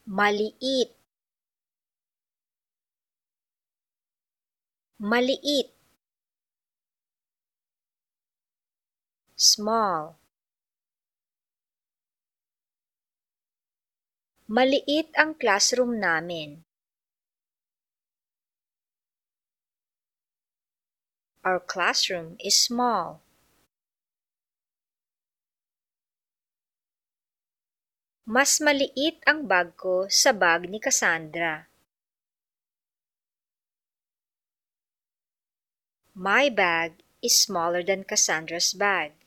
Maliit. Maliit. Small. Maliit ang classroom namin. Our classroom is small. Mas maliit ang bag ko sa bag ni Cassandra. My bag is smaller than Cassandra's bag.